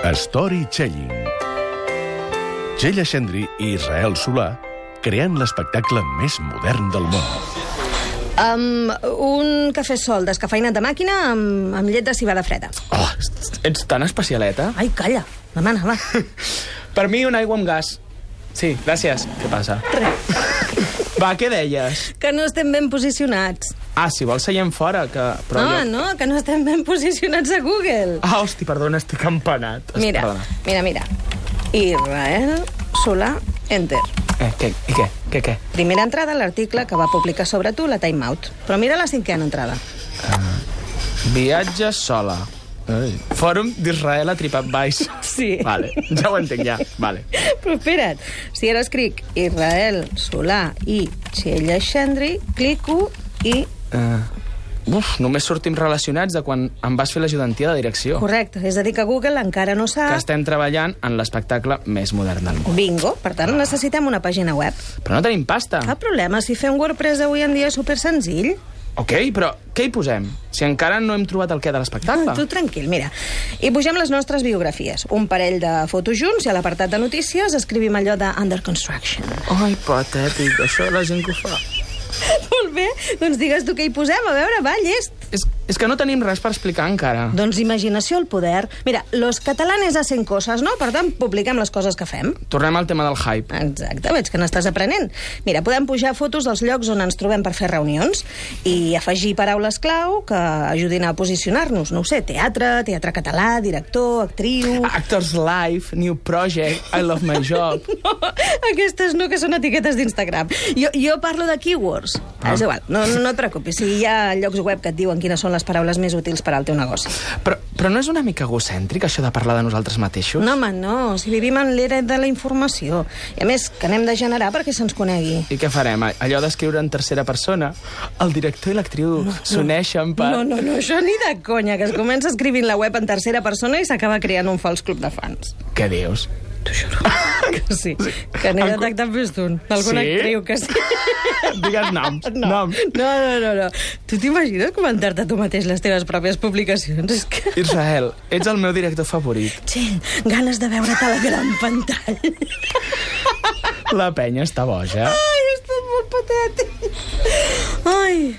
Storytelling. Txella Xendri i Israel Solà creant l'espectacle més modern del món. Un cafè sol descafeïnat de màquina amb llet de civada freda. Oh, ets tan especialeta. Ai, calla. Demana, va. Per mi, una aigua amb gas. Sí, gràcies. Què passa? Res. Va, què deies? Que no estem ben posicionats. Ah, si vols seiem fora, que... Però No, que no estem ben posicionats a Google. Ah, hosti, perdona, estic empanat. Mira. Israel Solà, enter. Què? Primera entrada a l'article que va publicar sobre tu la Time Out. Però mira la cinquena entrada. Viatge sola. Fòrum d'Israel a TripAdvisor. Sí. Vale, ja ho entenc, ja. Vale. Però espera't, si ara escric Israel Solà i Txella Xendri, clico i... Només sortim relacionats de quan em vas fer l'ajudantia de direcció. Correcte, és a dir que Google encara no Que sap... estem treballant en l'espectacle més modern del món. Bingo, per tant necessitem una pàgina web. Però no tenim pasta. Cap problema, si fem WordPress avui en dia és supersenzill. Ok, però què hi posem? Si encara no hem trobat el què de l'espectacle. Tu tranquil, mira. Hi pugem les nostres biografies. Un parell de fotos junts i a l'apartat de notícies escrivim allò de Under Construction. Ai, patètic, això la gent que ho fa. Molt bé, doncs digues tu què hi posem. A veure, va, llest. És que no tenim res per explicar encara. Doncs imaginació al poder. Mira, los catalanes hacen coses, no? Per tant, publiquem les coses que fem. Tornem al tema del hype. Exacte, veig que n'estàs aprenent. Mira, podem pujar fotos dels llocs on ens trobem per fer reunions i afegir paraules clau que ajudin a posicionar-nos. No ho sé, teatre català, director, actriu... Actors Live, New Project, I Love My Job... No, aquestes no, que són etiquetes d'Instagram. Jo parlo de keywords. És igual, no et preocupis. Si hi ha llocs web que et diuen quines són les paraules més útils per al teu negoci. Però no és una mica egocèntric, això de parlar de nosaltres mateixos? No, home, no. Si vivim en l'era de la informació. I a més, que n'hem de generar perquè se'ns conegui. I què farem? Allò d'escriure en tercera persona? El director i l'actriu s'uneixen per... No, això ni de conya, que es comença escrivint la web en tercera persona i s'acaba creant un fals club de fans. Què dius? T'ho juro. Que sí, que n'he detectat més d'un. Alguna actriu que sí. Digues noms. No. Tu t'imagines comentar-te tu mateix les teves pròpies publicacions? És que... Israel, ets el meu director favorit. Txell, ganes de veure't a la gran pantalla. La penya està boja. Ai, és tot molt patètic. Ai...